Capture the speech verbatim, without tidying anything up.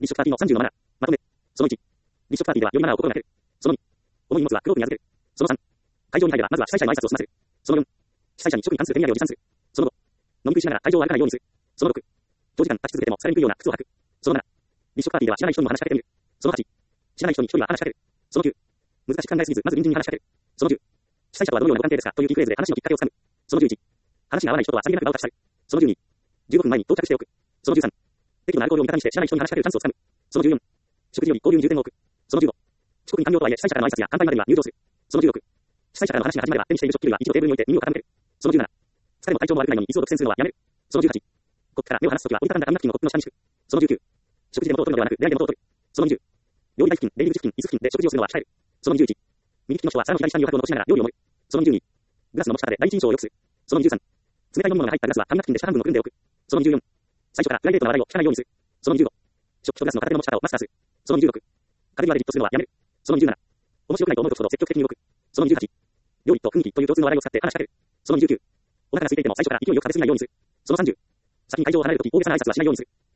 立食パーティーのさんじゅうのマナー。まとめ。そのいち。立食パーティーではよりマナーを心がける。そのに。重い荷物はクロークに預ける。そのさん。会場に入ればまずは主催者への挨拶を済ませる。そのよん。主催者に食に関する手土産を持参する。そのご。飲み食いしながら会場を歩かないようにする。そのろく。長時間立ち続けても疲れにくいような靴を履く。そのなな。立食パーティーでは知らない人にも話しかけてみる。そのはち。知らない人に一人は話しかける。そのきゅう。難しく考えすぎず、まず隣人に話しかける。そのじゅう。主催者とはどのようなご関係ですかというキーフレーズで話のきっかけをつかむ。そのじゅういち。話が合わない人とはさりげなく場を立ち去る。そのじゅうに。じゅうごふんまえに到着しておく。そのじゅうさん。適度なアルコールを味方にして知らない人に話しかけるチャンスをつかむ。そのじゅうよん。食事より交流に重点を置く。そのじゅうご。遅刻に完了とはいえ主催者からの挨拶や乾杯までには入場する。そのじゅうろく。主催者からの話が始まれば手にしている食器類は一度テーブルに置いて耳を傾ける。そのじゅうなな。疲れも体調も悪くないのに椅子を独占するのはやめる。そのじゅうはち。コップから目を離すときは折りたたんだ紙ナプキンをコップの下に敷く。そのじゅうきゅう。食事で元を取るのではなく出会いで元を取る。そのにじゅう。料理台付近、出入り口付近、椅子付近で食事をするのは控える。そのにじゅういち。右利きの人は皿の左下に余白を残しながら料理を盛る。そのにじゅうに。グラスの持ち方で第一印象を良くする。そのにじゅうさん。冷たい飲み物が入ったグラスは紙ナプキンで下半分を組んでおく。そのにじゅうよん。最初からプライベートな話題を聞かないようにする。そのにじゅうご。食器とグラスの片手の持ち方をマスターする。そのにじゅうろく。壁際でじっとするのはやめる。そのにじゅうなな。面白くないと思う時ほど積極的に動く。そのにじゅうはち。料理と雰囲気という共通の話題を使って話しかける。そのにじゅうきゅう。お腹が空いていても最初から勢いよく食べ過ぎないようにする。そのさんじゅう。先に会場を離れるとき大げさな挨拶はしないようにする。